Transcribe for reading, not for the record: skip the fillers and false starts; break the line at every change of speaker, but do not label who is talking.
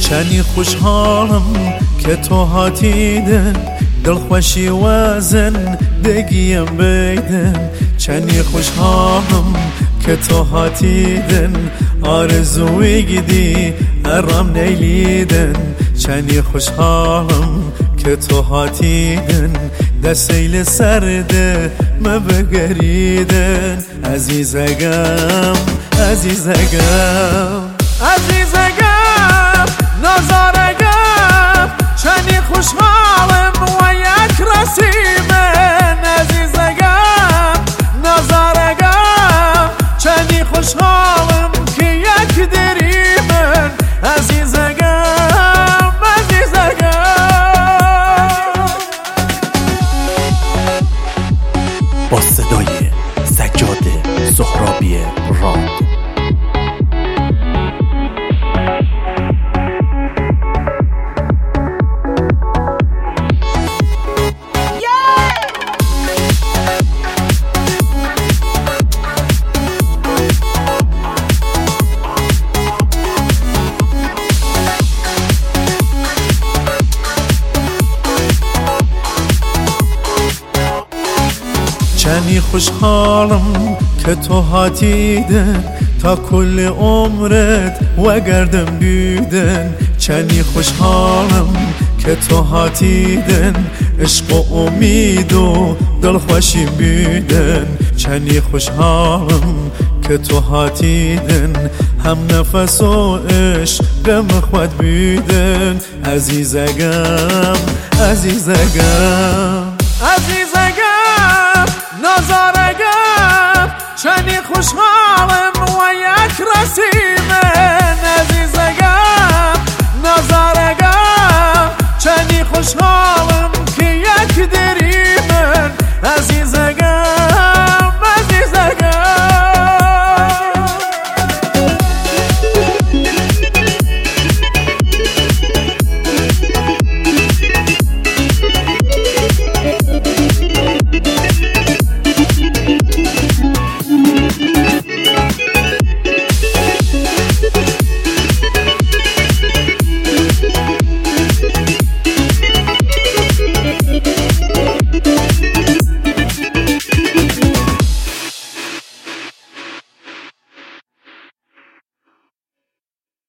چنی خوشحالم که تو هاتیدن، دلخوشی و زندگیم بیدن. چنی خوشحالم که تو هاتیدن، آرزوی گدی ارام نیلیدن. چنی خوشحالم که تو هاتیدن، دسیل سرده مبگریدن. عزیزگم عزیزگم عزیزگم نظرگم، چنی خوشحالم و یک رسیمن. عزیزگم نظرگم، چنی خوشحالم که یک دریمن. عزیزگم عزیزگم.
با صدای سجاد سهرابی راد.
چنی خوشحالم که تو هاتیدن، تا کل عمرت و گردم بیدن. چنی خوشحالم که تو هاتیدن، عشق و امید و دلخوشی بیدن. چنی خوشحالم که تو هاتیدن، هم نفس و عشقم خود بیدن. عزیزگم عزیزگم
عزیزگم نظرگم، چنی خوشحالم و یک رسیمه.